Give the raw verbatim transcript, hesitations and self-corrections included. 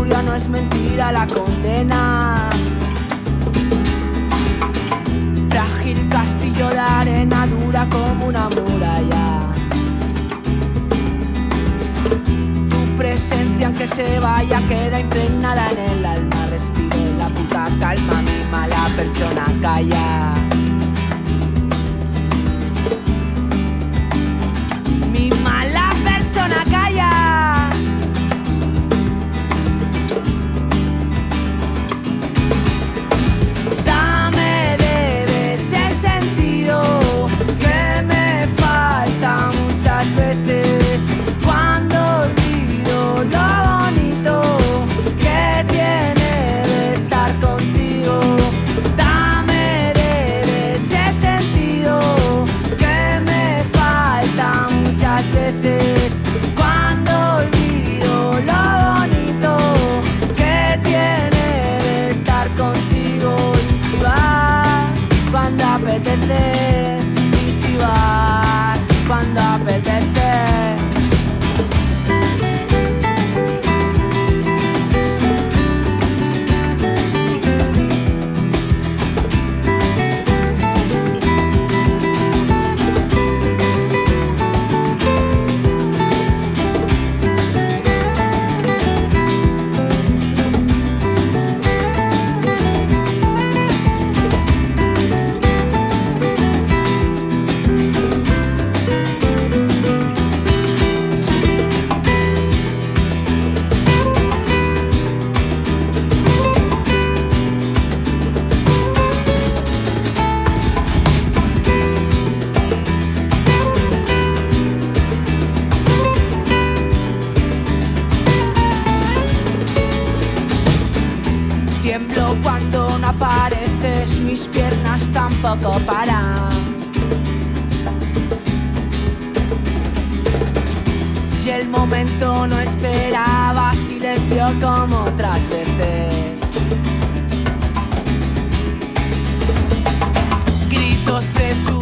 furia no es mentira la condena. Frágil castillo de arena dura como una muralla. Tu presencia aunque se vaya queda impregnada en el alma. Respiro en la puta calma, mi mala persona calla. Mi mala persona calla. Dame de ese sentido que me falta muchas veces cuando olvido lo bonito que tiene de estar contigo. Dame de ese sentido que me falta muchas veces cuando olvido lo bonito que tiene de estar contigo. Y chivar cuando apetece, y chivar cuando apetece. Tiemblo cuando no apareces, mis piernas tampoco paran. Y el momento no esperaba silencio como otras veces. Gritos de su